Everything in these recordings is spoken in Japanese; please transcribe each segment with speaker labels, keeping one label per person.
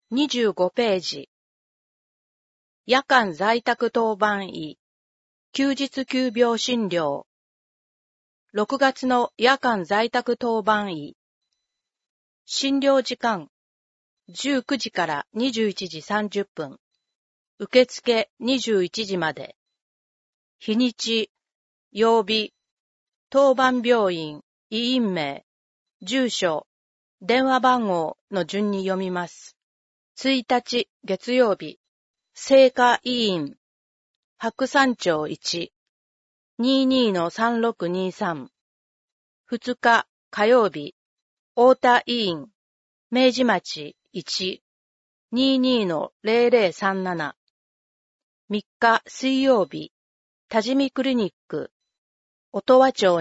Speaker 1: 25ページ。夜間在宅当番医、休日急病診療。6月の夜間在宅当番医。診療時間、19時から21時30分。受付21時まで。日にち、曜日、当番病院、医院名、住所、電話番号の順に読みます。1日月曜日、聖火医院、白山町1、22-3623。2日火曜日、太田医院、明治町1、22-0037。3日水曜日、多治見クリニック、音羽町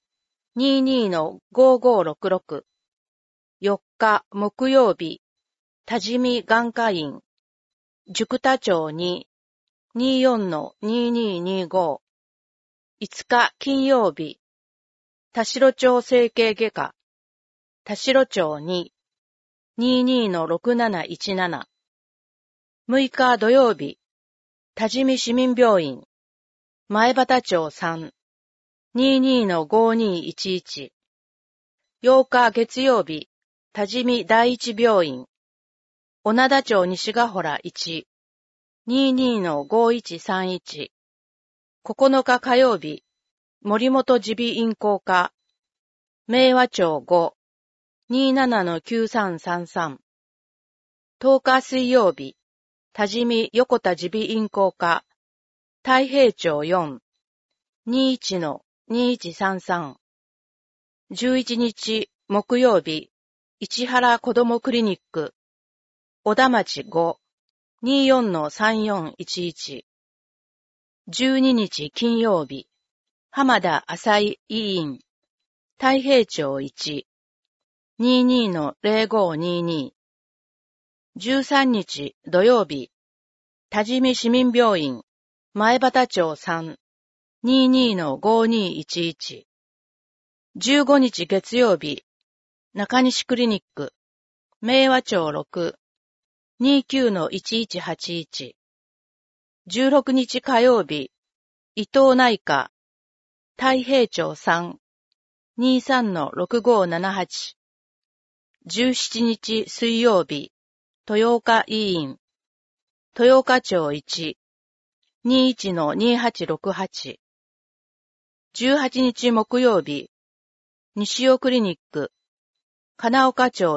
Speaker 1: 2、22-5566。4日木曜日、多治見眼科院、宿田町2、24-2225。5日金曜日、田代町整形外科、田代町2、22-6717。6日土曜日、多治見市民病院、前畑町3、22-5211。8日月曜日、多治見第一病院、小名田町西ヶ原1、22-5131。9日火曜日、森本耳鼻咽喉科、明和町5、27-9333。10日水曜日、多治見横田耳鼻咽喉科、太平町4、21-2133。11日木曜日、市原子どもクリニック、小田町5、24-3411。12日金曜日、浜田浅井医院、太平町1、22-0522。13日土曜日、多治見市民病院、前畑町3、22-5211。15日月曜日、中西クリニック、明和町6、29-1181。16日火曜日、伊東内科、太平町3、23-6578。17日水曜日、豊岡医院、豊岡町1、21-2868。18日木曜日、西尾クリニック、金岡町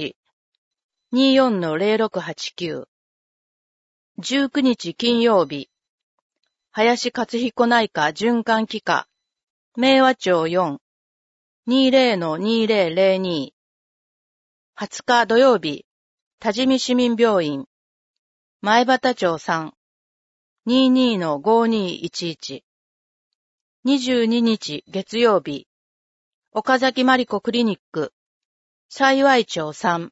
Speaker 1: 1、24-0689。19日金曜日、林勝彦内科循環器科、明和町4、20-2002。20日土曜日、多治見市民病院、前畑町3、22-5211。22日月曜日、岡崎真理子クリニック、幸町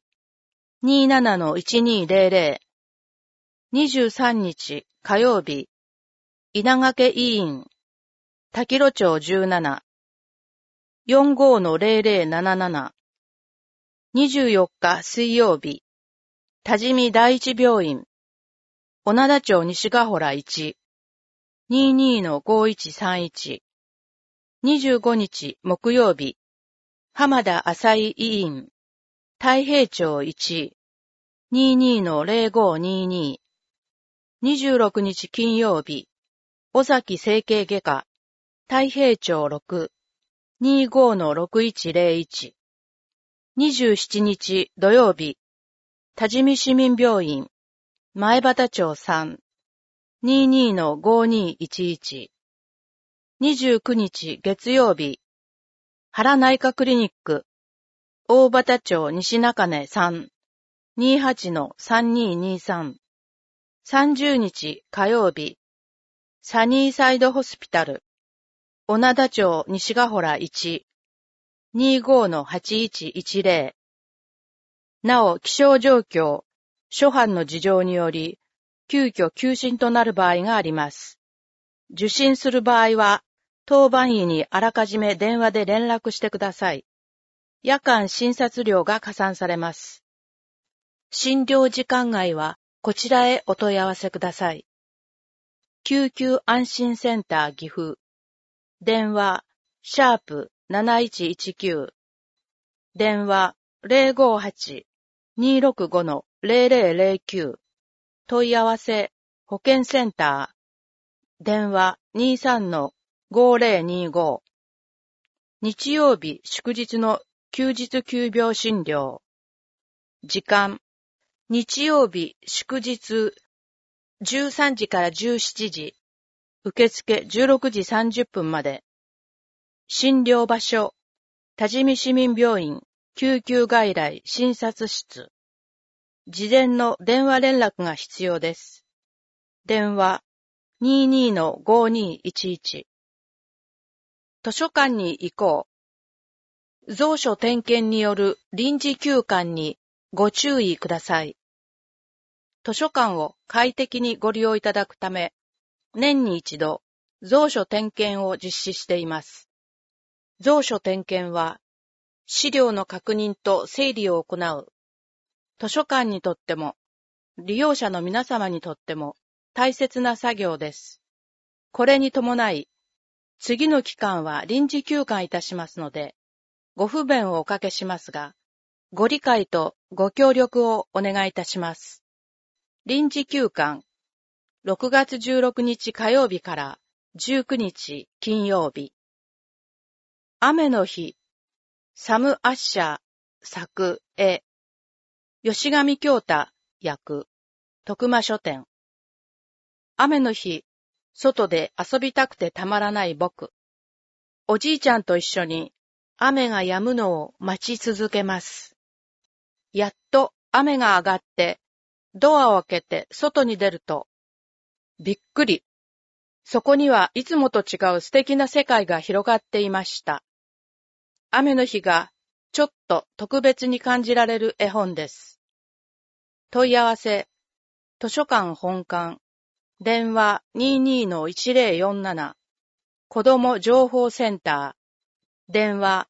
Speaker 1: 3、27-1200。23日火曜日、稲掛医院、滝路町17、45-0077。24日水曜日、多治見第一病院、小名田町西ヶ原1、22-5131。25日木曜日、浜田浅井医院、太平町1、22-0522。26日金曜日、尾崎整形外科、太平町6、25-6101。27日土曜日、多治見市民病院、前畑町3、22-5211。29日月曜日、原内科クリニック、大畑町西中根3、28-3223。30日火曜日、サニーサイドホスピタル、小名田町西ヶ原1、25-8110。なお、気象状況、諸般の事情により、急遽休診となる場合があります。受診する場合は、当番医にあらかじめ電話で連絡してください。夜間診察料が加算されます。 診療時間外はこちらへお問い合わせください。救急安心センター岐阜。電話、#7119。電話、058-265-0009。問い合わせ、保健センター。電話、23-5025。日曜日祝日の休日急病診療。時間、日曜日祝日13時から17時。受付16時30分まで。診療場所、多治見市民病院救急外来診察室。事前の電話連絡が必要です。電話 22-5211。図書館に行こう。蔵書点検による臨時休館にご注意ください。図書館を快適にご利用いただくため、年に一度、蔵書点検を実施しています。蔵書点検は、資料の確認と整理を行う、図書館にとっても、利用者の皆様にとっても大切な作業です。これに伴い、次の期間は臨時休館いたしますので、ご不便をおかけしますが、ご理解とご協力をお願いいたします。臨時休館、6月16日火曜日から19日金曜日。雨の日、サム・アッシャー作絵、吉上京太訳、徳間書店。雨の日、外で遊びたくてたまらない僕。おじいちゃんと一緒に雨が止むのを待ち続けます。やっと雨が上がってドアを開けて外に出ると、びっくり。そこにはいつもと違う素敵な世界が広がっていました。雨の日がちょっと特別に感じられる絵本です。問い合わせ、図書館本館、電話 22-1047、子ども情報センター、電話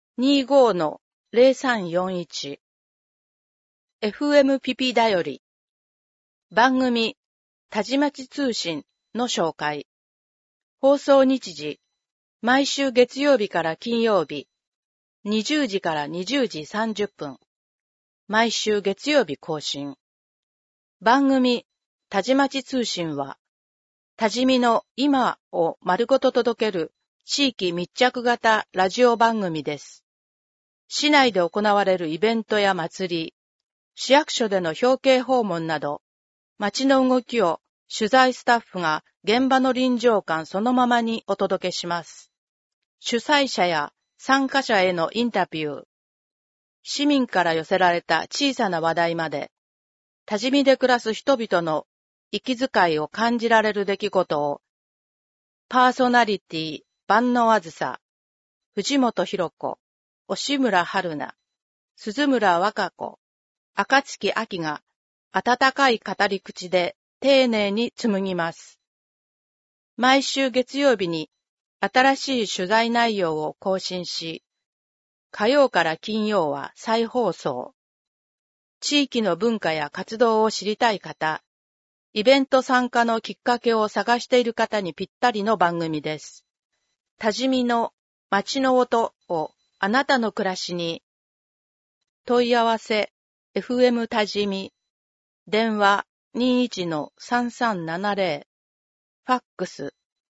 Speaker 1: 25-0341、FM ピピだより、番組、たじまち通信の紹介。放送日時、毎週月曜日から金曜日、20時から20時30分。毎週月曜日更新。番組、たじまち通信は、多治見の今を丸ごと届ける地域密着型ラジオ番組です。市内で行われるイベントや祭り、市役所での表敬訪問など、街の動きを取材スタッフが現場の臨場感そのままにお届けします。主催者や参加者へのインタビュー、市民から寄せられた小さな話題まで、多治見で暮らす人々の息遣いを感じられる出来事を、パーソナリティ、万野あずさ、藤本博子、押村春菜、鈴村和歌子、赤月秋が温かい語り口で丁寧に紡ぎます。毎週月曜日に新しい取材内容を更新し、火曜から金曜は再放送。地域の文化や活動を知りたい方、イベント参加のきっかけを探している方にぴったりの番組です。多治見の街の音をあなたの暮らしに。問い合わせ、FM 多治見。電話 21-3370。ファックス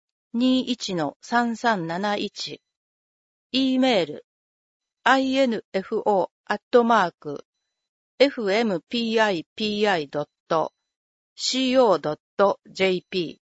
Speaker 1: 21-3371。E メール info@fmpipi.co.jp